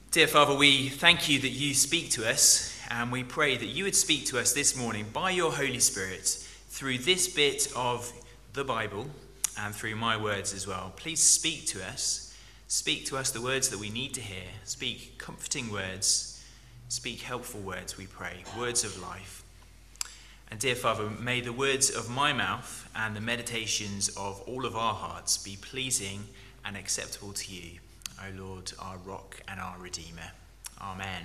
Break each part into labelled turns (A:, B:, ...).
A: Dear Father, we thank you that you speak to us, and we pray that you would speak to us this morning by your Holy Spirit through this bit of the Bible and through my words as well. Please speak to us. Speak to us the words that we need to hear. Speak comforting words. Speak helpful words, we pray. Words of life. And dear Father, may the words of my mouth and the meditations of all of our hearts be pleasing and acceptable to you, O Lord, our rock and our redeemer. Amen.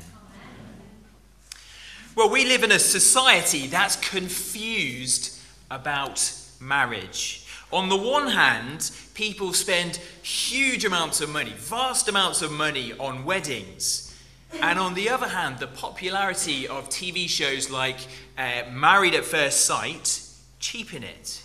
A: Well, we live in a society that's confused about marriage. On the one hand, people spend huge amounts of money, vast amounts of money on weddings. And on the other hand, the popularity of TV shows like Married at First Sight cheapen it.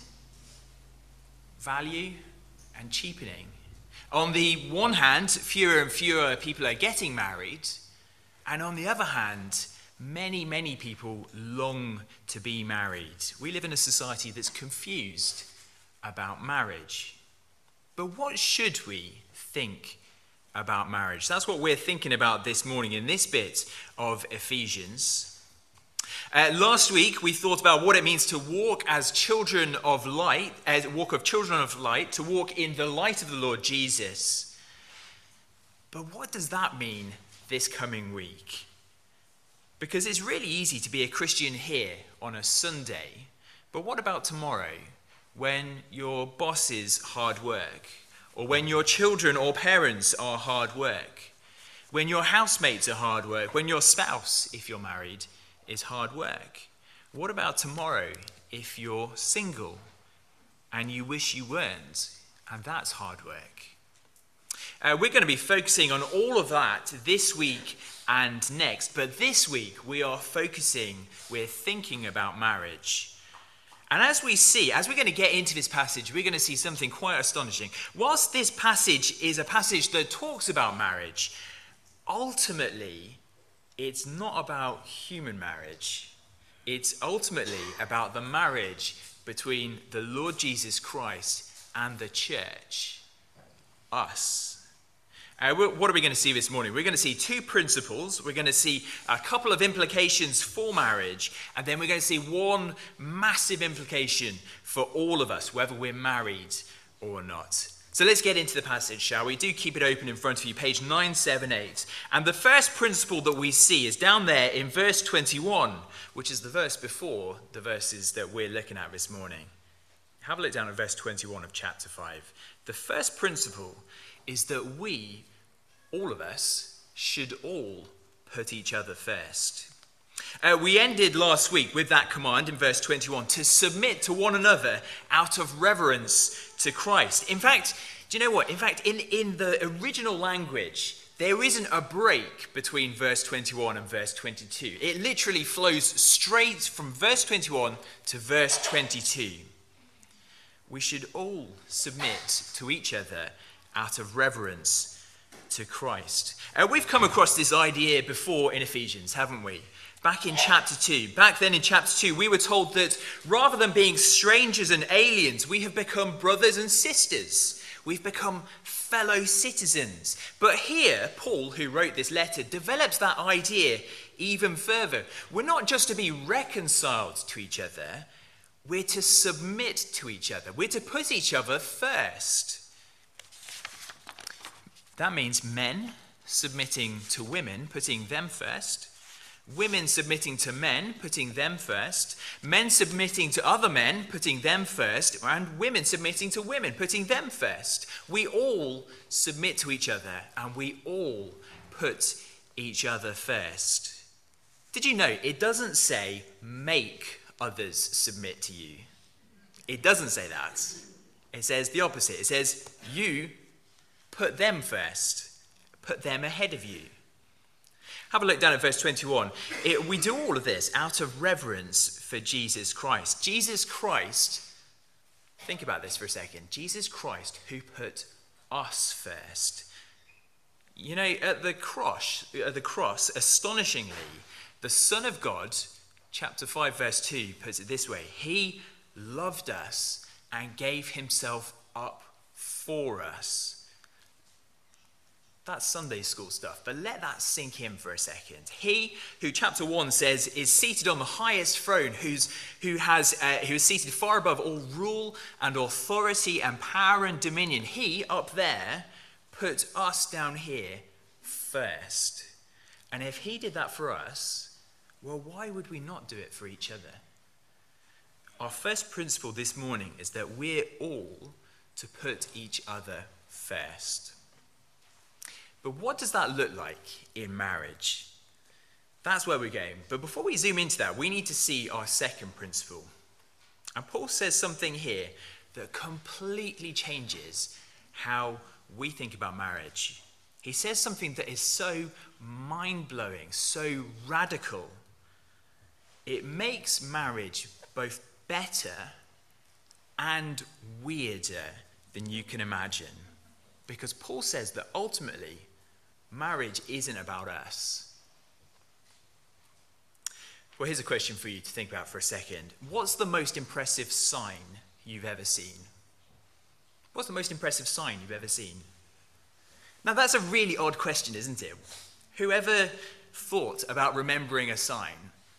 A: Value and cheapening. On the one hand, fewer and fewer people are getting married. And on the other hand, many, many people long to be married. We live in a society that's confused about marriage. But what should we think about marriage? That's what we're thinking about this morning in this bit of Ephesians. Last week, we thought about what it means to walk as children of light, to walk in the light of the Lord Jesus. But what does that mean this coming week? Because it's really easy to be a Christian here on a Sunday, but what about tomorrow when your boss is hard work, or when your children or parents are hard work, when your housemates are hard work, when your spouse, if you're married, is hard work? What about tomorrow if you're single and you wish you weren't, and that's hard work? We're going to be focusing on all of that this week and next, but this week we're thinking about marriage. And as we're going to get into this passage, we're going to see something quite astonishing. Whilst this passage is a passage that talks about marriage, ultimately, it's not about human marriage. It's ultimately about the marriage between the Lord Jesus Christ and the church, us. What are we going to see this morning? We're going to see two principles. We're going to see a couple of implications for marriage, and then we're going to see one massive implication for all of us, whether we're married or not. So let's get into the passage, shall we? Do keep it open in front of you, page 978. And the first principle that we see is down there in verse 21, which is the verse before the verses that we're looking at this morning. Have a look down at verse 21 of chapter 5. The first principle is that we, all of us, should all put each other first. We ended last week with that command in verse 21 to submit to one another out of reverence to Christ. In fact, do you know what? In fact, in the original language, there isn't a break between verse 21 and verse 22. It literally flows straight from verse 21 to verse 22. We should all submit to each other out of reverence to Christ. We've come across this idea before in Ephesians, haven't we? Back in chapter 2. Back then in chapter 2, we were told that rather than being strangers and aliens, we have become brothers and sisters. We've become fellow citizens. But here, Paul, who wrote this letter, develops that idea even further. We're not just to be reconciled to each other, we're to submit to each other. We're to put each other first. That means men submitting to women, putting them first. Women submitting to men, putting them first. Men submitting to other men, putting them first. And women submitting to women, putting them first. We all submit to each other, and we all put each other first. Did you know it doesn't say make others submit to you? It doesn't say that. It says the opposite. It says you put them first. Put them ahead of you. Have a look down at verse 21. We do all of this out of reverence for Jesus Christ. Jesus Christ, think about this for a second. Jesus Christ who put us first. You know, at the cross, astonishingly, the Son of God, chapter 5, verse 2, puts it this way. He loved us and gave himself up for us. That's Sunday school stuff, but let that sink in for a second. He who, chapter 1 says, is seated on the highest throne, who is seated far above all rule and authority and power and dominion. He, up there, put us down here first. And if he did that for us, well, why would we not do it for each other? Our first principle this morning is that we're all to put each other first. But what does that look like in marriage? That's where we're going. But before we zoom into that, we need to see our second principle. And Paul says something here that completely changes how we think about marriage. He says something that is so mind-blowing, so radical. It makes marriage both better and weirder than you can imagine. Because Paul says that ultimately, marriage isn't about us. Well, here's a question for you to think about for a second. What's the most impressive sign you've ever seen? What's the most impressive sign you've ever seen? Now, that's a really odd question, isn't it? Whoever thought about remembering a sign?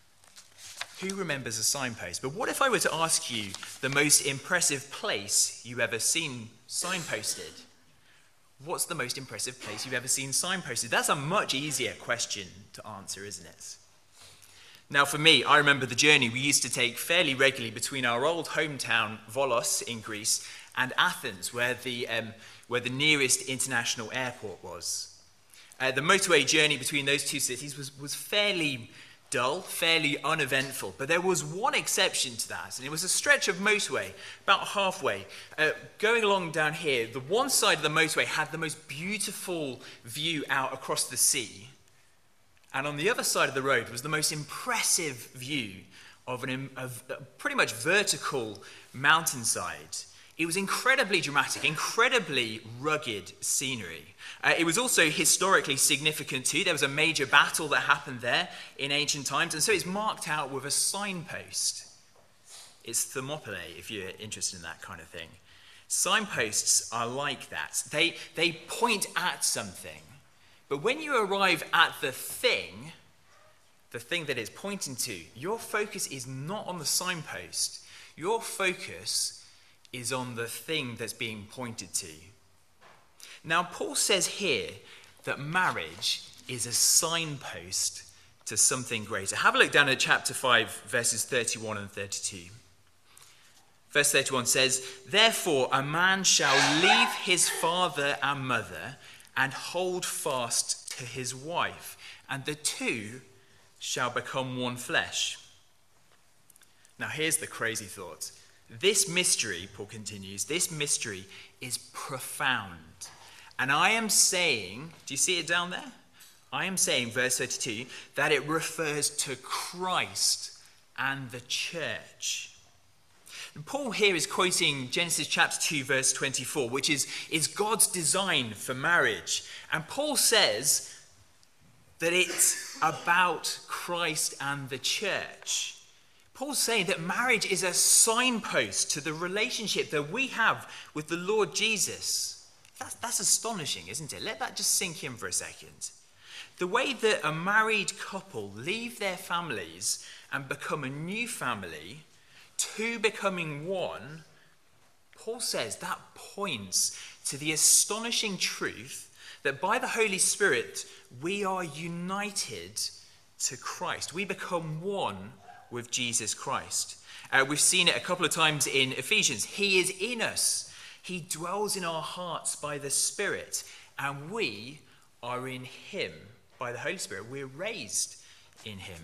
A: Who remembers a signpost? But what if I were to ask you the most impressive place you've ever seen signposted? What's the most impressive place you've ever seen signposted? That's a much easier question to answer, isn't it? Now, for me, I remember the journey we used to take fairly regularly between our old hometown, Volos, in Greece, and Athens, where the nearest international airport was. The motorway journey between those two cities was fairly dull, fairly uneventful, but there was one exception to that, and it was a stretch of motorway, about halfway. Going along down here, the one side of the motorway had the most beautiful view out across the sea, and on the other side of the road was the most impressive view of a pretty much vertical mountainside. It was incredibly dramatic, incredibly rugged scenery. It was also historically significant too. There was a major battle that happened there in ancient times, and so it's marked out with a signpost. It's Thermopylae, if you're interested in that kind of thing. Signposts are like that. They point at something. But when you arrive at the thing that it's pointing to, your focus is not on the signpost. Your focus is on the thing that's being pointed to. Now, Paul says here that marriage is a signpost to something greater. Have a look down at chapter 5, verses 31 and 32. Verse 31 says, "Therefore a man shall leave his father and mother and hold fast to his wife, and the two shall become one flesh." Now, here's the crazy thought. This mystery, Paul continues, this mystery is profound. And I am saying, do you see it down there? I am saying, verse 32, that it refers to Christ and the church. And Paul here is quoting Genesis chapter 2, verse 24, which is God's design for marriage. And Paul says that it's about Christ and the church. Paul's saying that marriage is a signpost to the relationship that we have with the Lord Jesus. That's astonishing, isn't it? Let that just sink in for a second. The way that a married couple leave their families and become a new family, two becoming one, Paul says that points to the astonishing truth that by the Holy Spirit, we are united to Christ. We become one with Jesus Christ. We've seen it a couple of times in Ephesians. He is in us. He dwells in our hearts by the Spirit, and we are in him by the Holy Spirit. We're raised in him.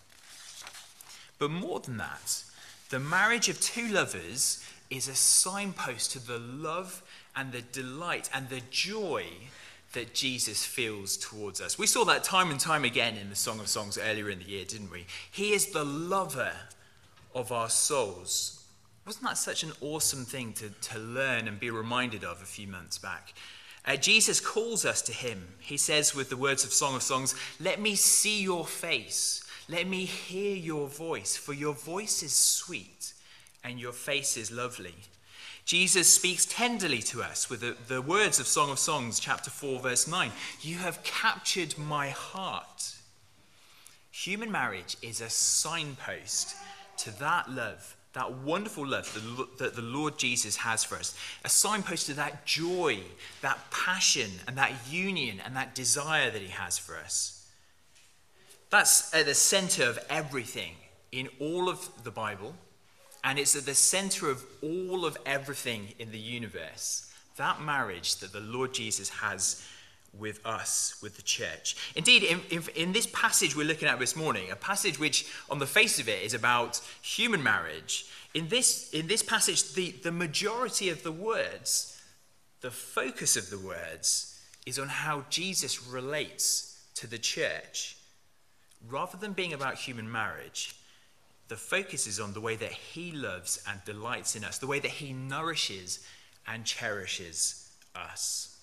A: But more than that, the marriage of two lovers is a signpost to the love and the delight and the joy that Jesus feels towards us. We saw that time and time again in the Song of Songs earlier in the year, didn't we? He is the lover of our souls. Wasn't that such an awesome thing to learn and be reminded of a few months back? Jesus calls us to him. He says with the words of Song of Songs, "Let me see your face. Let me hear your voice, for your voice is sweet and your face is lovely." Jesus speaks tenderly to us with the words of Song of Songs, chapter 4, verse 9. You have captured my heart. Human marriage is a signpost to that love, that wonderful love that the Lord Jesus has for us. A signpost to that joy, that passion, and that union, and that desire that he has for us. That's at the center of everything in all of the Bible. And it's at the center of all of everything in the universe, that marriage that the Lord Jesus has with us, with the church. Indeed, in this passage we're looking at this morning, a passage which on the face of it is about human marriage, in this passage, the majority of the words, the focus of the words, is on how Jesus relates to the church. Rather than being about human marriage, the focus is on the way that he loves and delights in us, the way that he nourishes and cherishes us.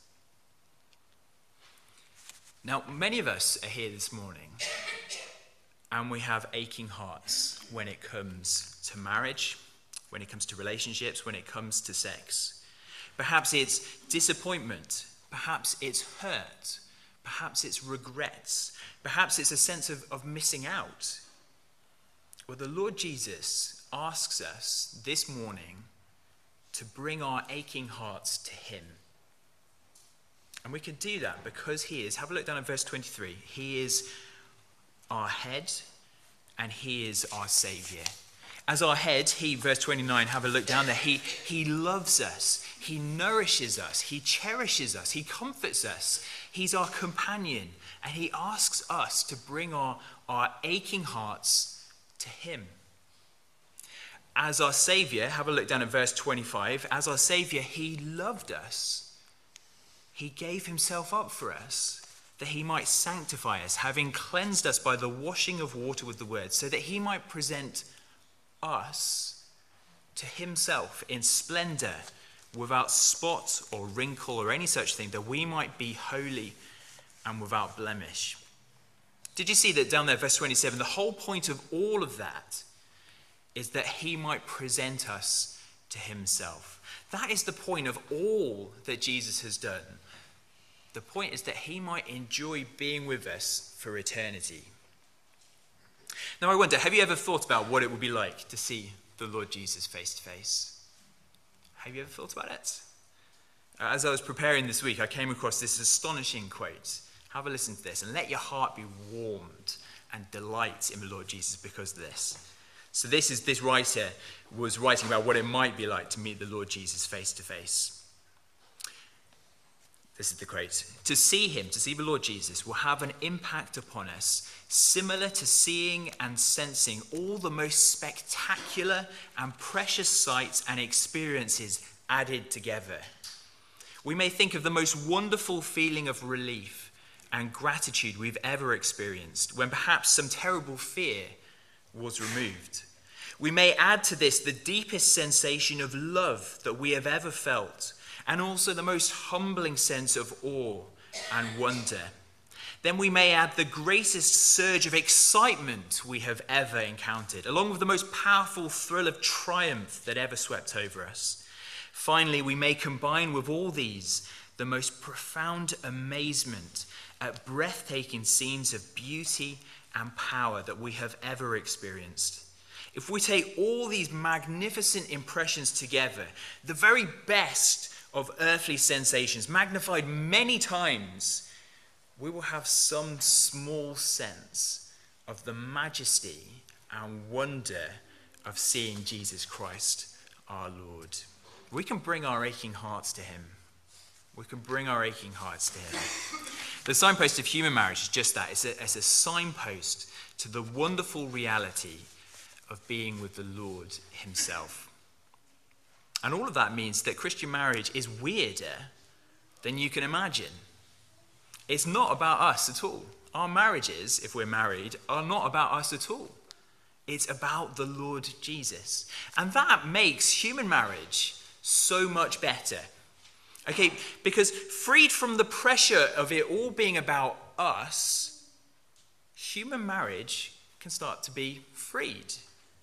A: Now, many of us are here this morning, and we have aching hearts when it comes to marriage, when it comes to relationships, when it comes to sex. Perhaps it's disappointment, perhaps it's hurt, perhaps it's regrets, perhaps it's a sense of missing out. Well, the Lord Jesus asks us this morning to bring our aching hearts to him. And we can do that because he is, have a look down at verse 23, he is our head and he is our saviour. As our head, he, verse 29, have a look down there, he loves us, he nourishes us, he cherishes us, he comforts us, he's our companion, and he asks us to bring our aching hearts to him. As our Saviour, have a look down at verse 25, as our Saviour, he loved us. He gave himself up for us, that he might sanctify us, having cleansed us by the washing of water with the word, so that he might present us to himself in splendour, without spot or wrinkle or any such thing, that we might be holy and without blemish. Did you see that down there, verse 27? The whole point of all of that is that he might present us to himself. That is the point of all that Jesus has done. The point is that he might enjoy being with us for eternity. Now I wonder, have you ever thought about what it would be like to see the Lord Jesus face to face? Have you ever thought about it? As I was preparing this week, I came across this astonishing quote. Have a listen to this and let your heart be warmed and delight in the Lord Jesus because of this. So this writer was writing about what it might be like to meet the Lord Jesus face to face. This is the quote. To see him, to see the Lord Jesus, will have an impact upon us similar to seeing and sensing all the most spectacular and precious sights and experiences added together. We may think of the most wonderful feeling of relief and gratitude we've ever experienced when perhaps some terrible fear was removed. We may add to this the deepest sensation of love that we have ever felt, and also the most humbling sense of awe and wonder. Then we may add the greatest surge of excitement we have ever encountered, along with the most powerful thrill of triumph that ever swept over us. Finally, we may combine with all these the most profound amazement at breathtaking scenes of beauty and power that we have ever experienced. If we take all these magnificent impressions together, the very best of earthly sensations, magnified many times, we will have some small sense of the majesty and wonder of seeing Jesus Christ, our Lord. We can bring our aching hearts to him. We can bring our aching hearts to him. The signpost of human marriage is just that. It's a signpost to the wonderful reality of being with the Lord himself. And all of that means that Christian marriage is weirder than you can imagine. It's not about us at all. Our marriages, if we're married, are not about us at all. It's about the Lord Jesus. And that makes human marriage so much better. Okay, because freed from the pressure of it all being about us, human marriage can start to be freed.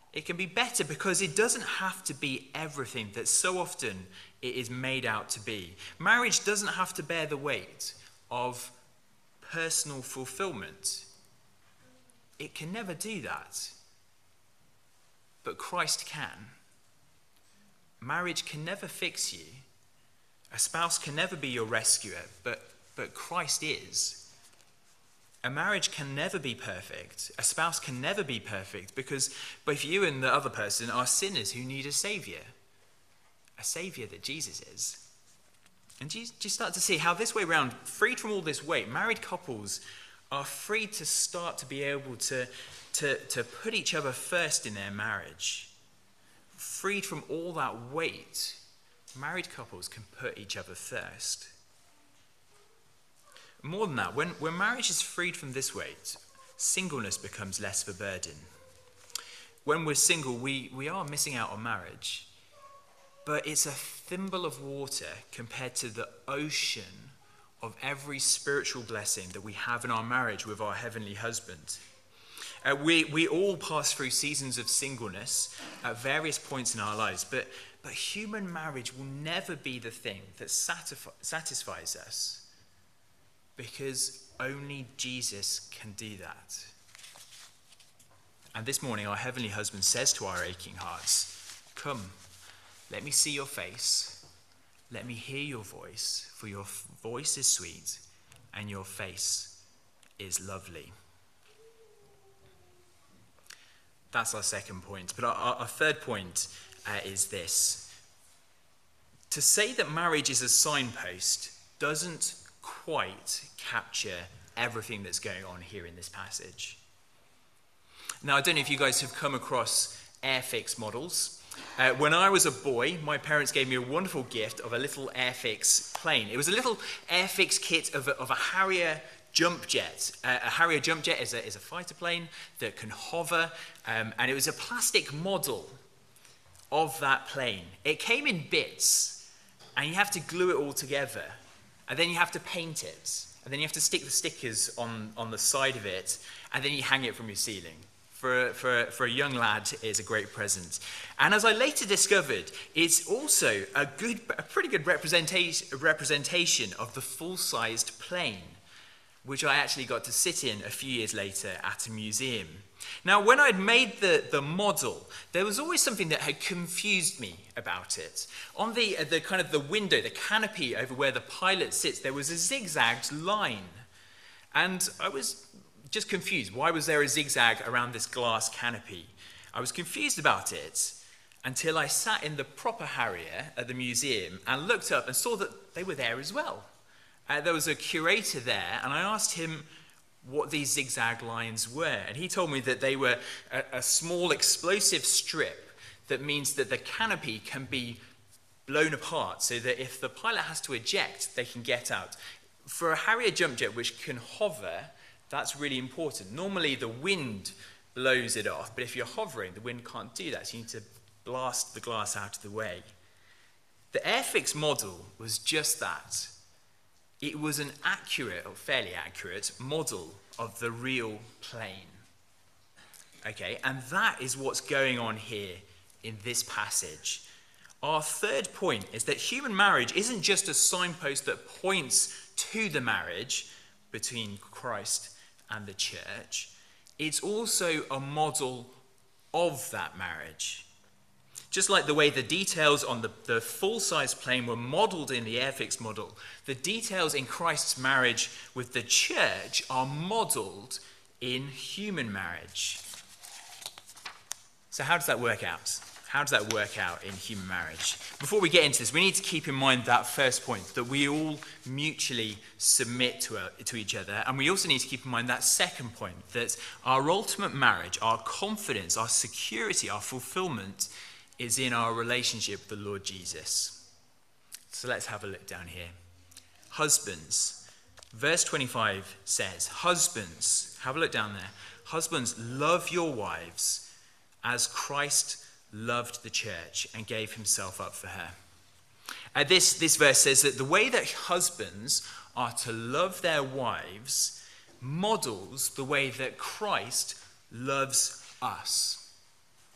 A: It can be better because it doesn't have to be everything that so often it is made out to be. Marriage doesn't have to bear the weight of personal fulfillment. It can never do that. But Christ can. Marriage can never fix you. A spouse can never be your rescuer, but Christ is. A marriage can never be perfect. A spouse can never be perfect because both you and the other person are sinners who need a saviour that Jesus is. And do you start to see how this way round, freed from all this weight, married couples are free to start to be able to put each other first in their marriage. Freed from all that weight, married couples can put each other first. More than that, when marriage is freed from this weight, singleness becomes less of a burden. When we're single, we are missing out on marriage, but it's a thimble of water compared to the ocean of every spiritual blessing that we have in our marriage with our heavenly husband. We all pass through seasons of singleness at various points in our lives, but human marriage will never be the thing that satisfies us. Because only Jesus can do that. And this morning, our heavenly husband says to our aching hearts, "Come, let me see your face. Let me hear your voice, for your voice is sweet and your face is lovely." That's our second point. But our third point is this. To say that marriage is a signpost doesn't quite capture everything that's going on here in this passage. Now, I don't know if you guys have come across Airfix models. When I was a boy, my parents gave me a wonderful gift of a little Airfix plane. It was a little Airfix kit of a Harrier jump jet. A Harrier jump jet is a fighter plane that can hover, and it was a plastic model of that plane. It came in bits, and you have to glue it all together. And then you have to paint it. And then you have to stick the stickers on the side of it. And then you hang it from your ceiling. For a young lad, it's a great present. And as I later discovered, it's also a pretty good representation of the full-sized plane, which I actually got to sit in a few years later at a museum. Now, when I'd made the model, there was always something that had confused me about it. On the kind of the window, the canopy over where the pilot sits, there was a zigzagged line. And I was just confused. Why was there a zigzag around this glass canopy? I was confused about it until I sat in the proper Harrier at the museum and looked up and saw that they were there as well. There was a curator there, and I asked him what these zigzag lines were. And he told me that they were a small explosive strip that means that the canopy can be blown apart so that if the pilot has to eject, they can get out. For a Harrier jump jet which can hover, that's really important. Normally the wind blows it off, but if you're hovering, the wind can't do that, so you need to blast the glass out of the way. The Airfix model was just that. It was an accurate, or fairly accurate, model of the real plane. Okay, and that is what's going on here in this passage. Our third point is that human marriage isn't just a signpost that points to the marriage between Christ and the church. It's also a model of that marriage. Just like the way the details on the full-size plane were modeled in the Airfix model, the details in Christ's marriage with the church are modeled in human marriage. So how does that work out? How does that work out in human marriage? Before we get into this, we need to keep in mind that first point, that we all mutually submit to each other. And we also need to keep in mind that second point, that our ultimate marriage, our confidence, our security, our fulfillment is in our relationship with the Lord Jesus. So let's have a look down here. Husbands. Verse 25 says, husbands, have a look down there. Husbands, love your wives as Christ loved the church and gave himself up for her. This verse says that the way that husbands are to love their wives models the way that Christ loves us.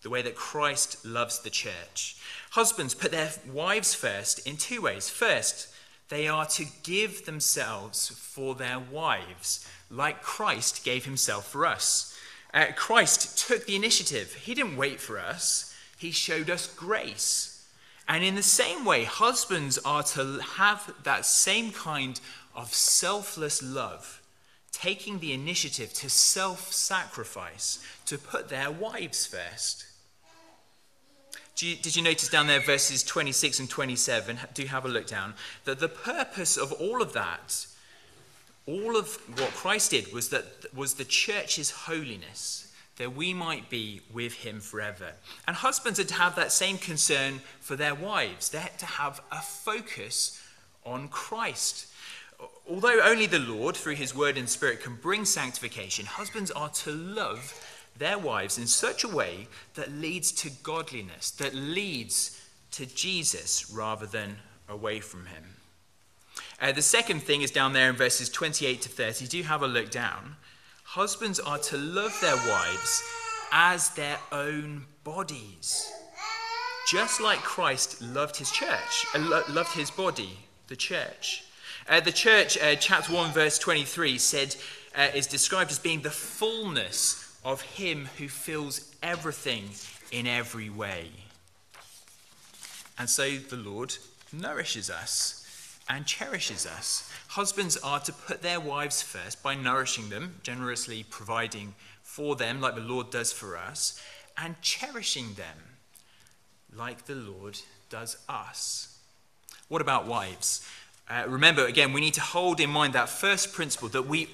A: the way that Christ loves the church. Husbands put their wives first in two ways. First, they are to give themselves for their wives, like Christ gave himself for us. Christ took the initiative. He didn't wait for us. He showed us grace. And in the same way, husbands are to have that same kind of selfless love, taking the initiative to self-sacrifice, to put their wives first. Did you notice down there verses 26 and 27, do have a look down, that the purpose of all of that, all of what Christ did was the church's holiness, that we might be with him forever. And husbands are to have that same concern for their wives. They're to have a focus on Christ. Although only the Lord, through his word and spirit, can bring sanctification, husbands are to love their wives in such a way that leads to godliness, that leads to Jesus rather than away from him. The second thing is down there in verses 28 to 30. Do have a look down. Husbands are to love their wives as their own bodies, just like Christ loved his church, loved his body, the church. The church, chapter 1, verse 23, is described as being the fullness of him who fills everything in every way. And so the Lord nourishes us and cherishes us. Husbands are to put their wives first by nourishing them, generously providing for them like the Lord does for us, and cherishing them like the Lord does us. What about wives? Remember, again, we need to hold in mind that first principle that we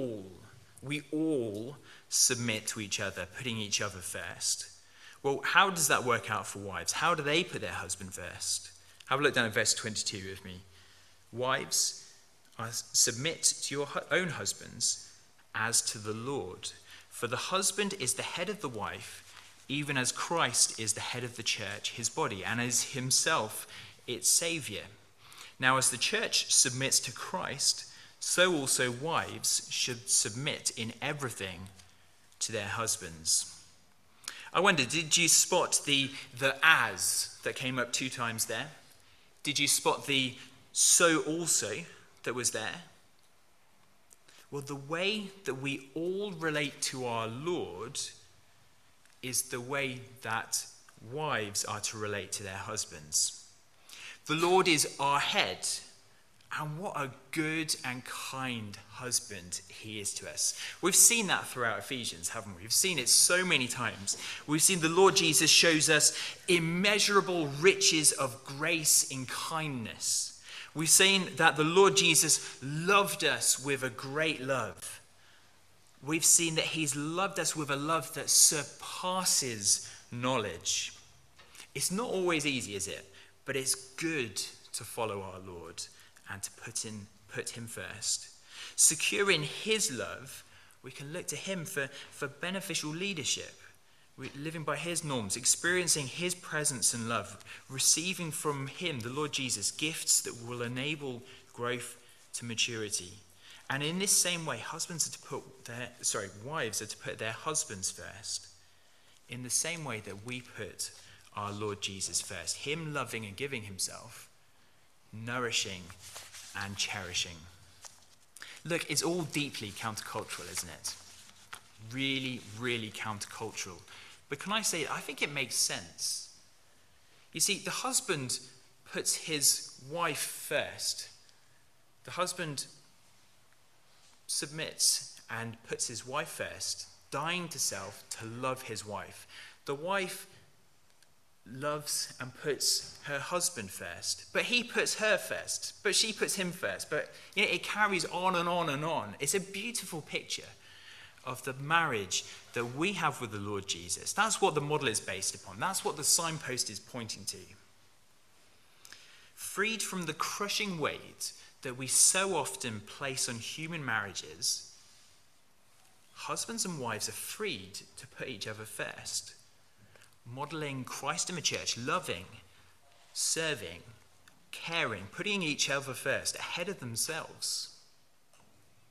A: all submit to each other, putting each other first. Well, how does that work out for wives? How do they put their husband first? Have a look down at verse 22 with me. Wives, submit to your own husbands as to the Lord. For the husband is the head of the wife, even as Christ is the head of the church, his body, and is himself its Saviour. Now, as the church submits to Christ, so also wives should submit in everything to their husbands. I wonder, did you spot the as that came up 2 times there? Did you spot the so also that was there? Well, the way that we all relate to our Lord is the way that wives are to relate to their husbands. The Lord is our head, and what a good and kind husband he is to us. We've seen that throughout Ephesians, haven't we? We've seen it so many times. We've seen the Lord Jesus shows us immeasurable riches of grace in kindness. We've seen that the Lord Jesus loved us with a great love. We've seen that he's loved us with a love that surpasses knowledge. It's not always easy, is it? But it's good to follow our Lord and to put him first. Secure in his love, we can look to him for beneficial leadership. We're living by his norms, experiencing his presence and love, receiving from him, the Lord Jesus, gifts that will enable growth to maturity. And in this same way, wives are to put their husbands first. In the same way that we put our Lord Jesus first, him loving and giving himself, nourishing and cherishing. Look, it's all deeply countercultural, isn't it? Really, really countercultural. But can I say, I think it makes sense. You see, the husband puts his wife first. The husband submits and puts his wife first, dying to self to love his wife. The wife loves and puts her husband first, but he puts her first, but she puts him first. But it carries on and on and on. It's a beautiful picture of the marriage that we have with the Lord Jesus. That's what the model is based upon. That's what the signpost is pointing to. Freed from the crushing weight that we so often place on human marriages, husbands and wives are freed to put each other first, modeling Christ in the church, loving, serving, caring, putting each other first, ahead of themselves.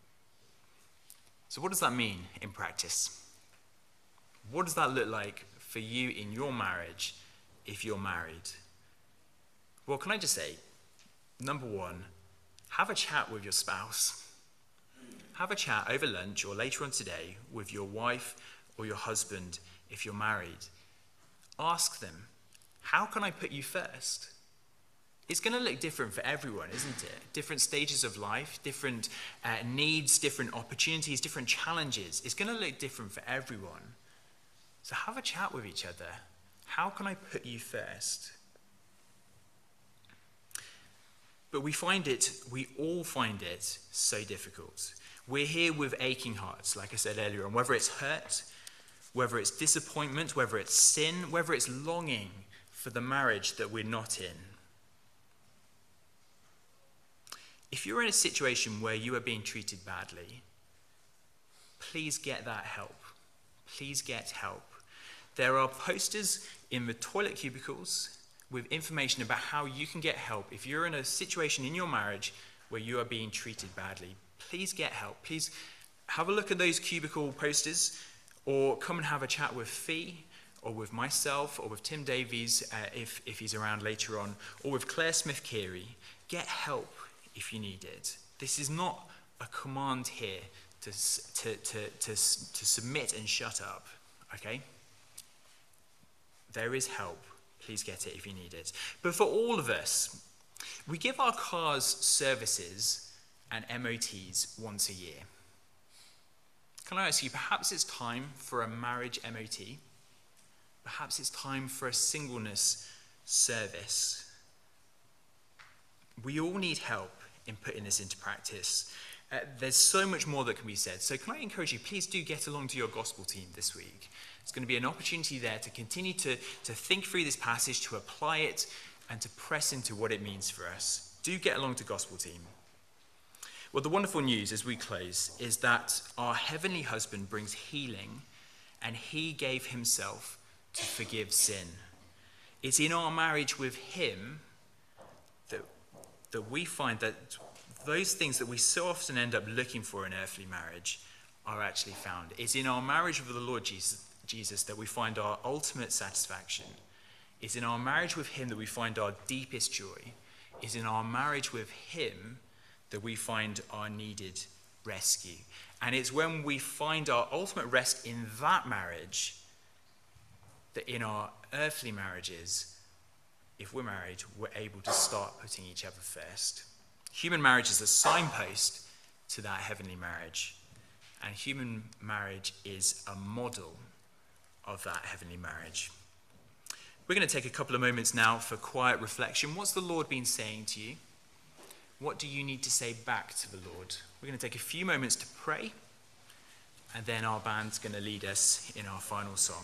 A: So what does that mean in practice? What does that look like for you in your marriage if you're married? Well, can I just say, number one, have a chat with your spouse. Have a chat over lunch or later on today with your wife or your husband if you're married. Ask them, how can I put you first? It's going to look different for everyone, isn't it? Different stages of life, different needs, different opportunities, different challenges. It's going to look different for everyone. So have a chat with each other. How can I put you first? But we all find it so difficult. We're here with aching hearts, like I said earlier, and whether it's hurt, whether it's disappointment, whether it's sin, whether it's longing for the marriage that we're not in. If you're in a situation where you are being treated badly, please get that help. Please get help. There are posters in the toilet cubicles with information about how you can get help if you're in a situation in your marriage where you are being treated badly. Please get help. Please have a look at those cubicle posters, or come and have a chat with Fee, or with myself, or with Tim Davies if he's around later on, or with Claire Smith-Carey. Get help if you need it. This is not a command here to submit and shut up, okay? There is help. Please get it if you need it. But for all of us, we give our cars services and MOTs once a year. Can I ask you, perhaps it's time for a marriage MOT? Perhaps it's time for a singleness service. We all need help in putting this into practice. There's so much more that can be said. So can I encourage you, please do get along to your gospel team this week. It's going to be an opportunity there to continue to think through this passage, to apply it, and to press into what it means for us. Do get along to gospel team. Well, the wonderful news as we close is that our heavenly husband brings healing, and he gave himself to forgive sin. It's in our marriage with him that we find that those things that we so often end up looking for in earthly marriage are actually found. It's in our marriage with the Lord Jesus that we find our ultimate satisfaction. It's in our marriage with him that we find our deepest joy. It's in our marriage with him that we find our needed rescue. And it's when we find our ultimate rest in that marriage that in our earthly marriages, if we're married, we're able to start putting each other first. Human marriage is a signpost to that heavenly marriage. And human marriage is a model of that heavenly marriage. We're going to take a couple of moments now for quiet reflection. What's the Lord been saying to you? What do you need to say back to the Lord? We're going to take a few moments to pray, and then our band's going to lead us in our final song.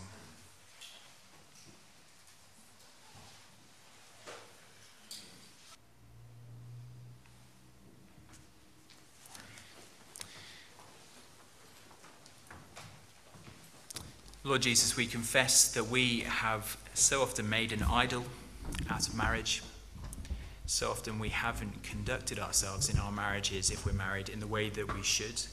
A: Lord Jesus, we confess that we have so often made an idol out of marriage. So often we haven't conducted ourselves in our marriages, if we're married, in the way that we should.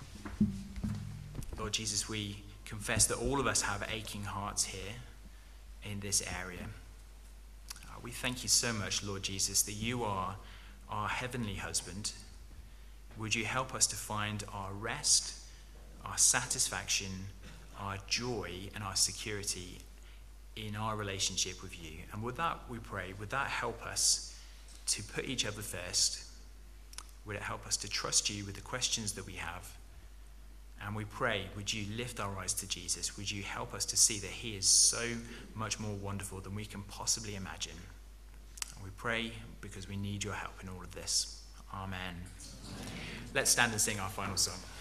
A: Lord Jesus, we confess that all of us have aching hearts here in this area. We thank you so much, Lord Jesus, that you are our heavenly husband. Would you help us to find our rest, our satisfaction, our joy and our security in our relationship with you? And would that, we pray, would that help us to put each other first? Would it help us to trust you with the questions that we have? And we pray, would you lift our eyes to Jesus? Would you help us to see that he is so much more wonderful than we can possibly imagine? And we pray because we need your help in all of this. Amen. Let's stand and sing our final song.